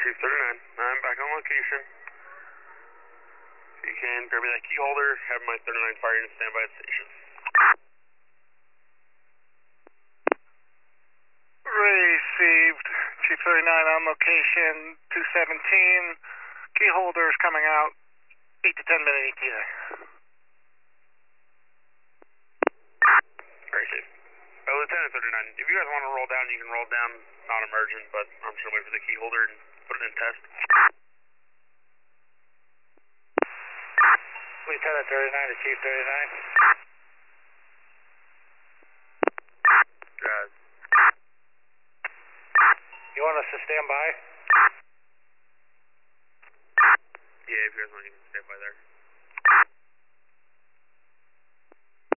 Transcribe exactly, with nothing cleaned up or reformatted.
Chief thirty-nine, I'm back on location. If you can grab me that key holder, have my thirty-nine fire unit stand by at station. Received. Chief thirty-nine on location, two seventeen. Key holders coming out, eight to ten minute E T A. Very safe. Uh, Lieutenant thirty-nine, if you guys want to roll down, you can roll down, non-emergent, but I'm just going to wait for the key holder and put it in test. Lieutenant thirty-nine to Chief thirty-nine. Drive. You want us to stand by? Yeah, if you guys want, you can stand by there.